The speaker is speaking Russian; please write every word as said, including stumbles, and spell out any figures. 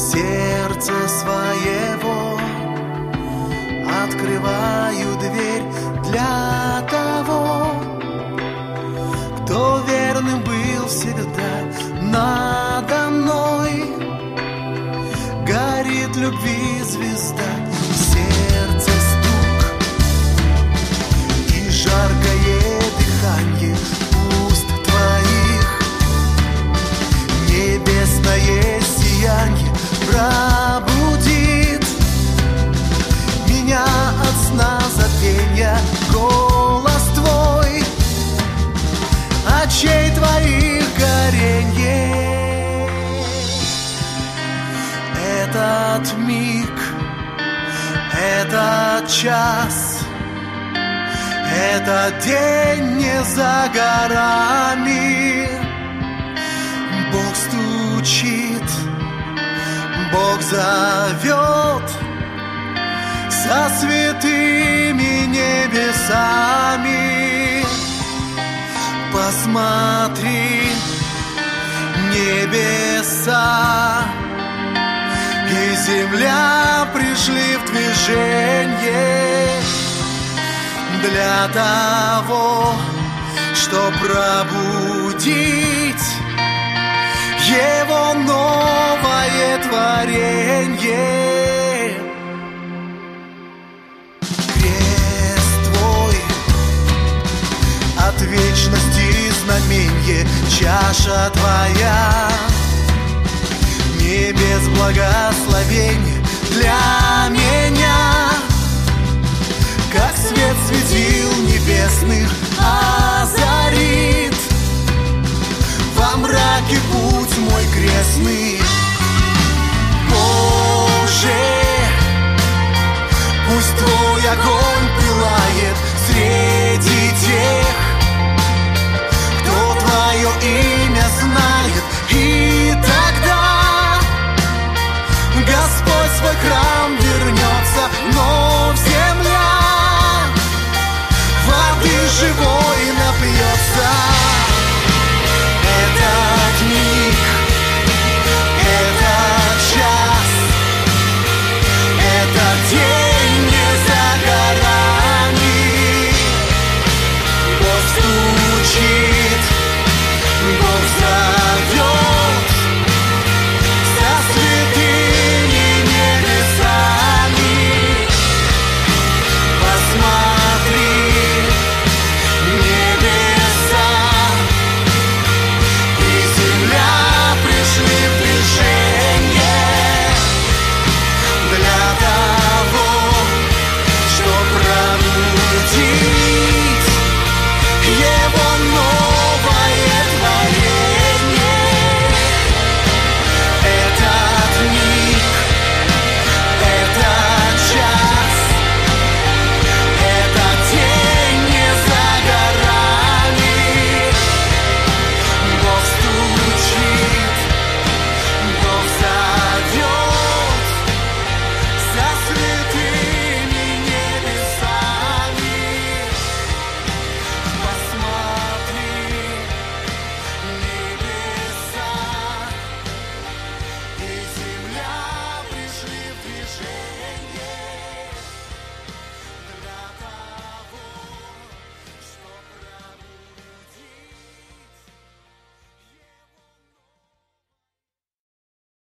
сердца своего открываю дверь для того, кто верным был всегда надо мной. Горит любви звезда, сердце стук и жаркое дыхание уст твоих. Небесное сияние пробудит меня от сна забвенья. Голос твой, очей твоих горенье. Этот миг, этот час, этот день не за горами. Бог стучит, Бог зовет со святыми небесами. Посмотри, небеса и земля пришли в движение для того, чтоб пробудить Его новое творенье. Крест твой от вечности знаменье, чаша твоя небес благословение для меня. Как свет светил небесных озарит во мраке путь мой крестный.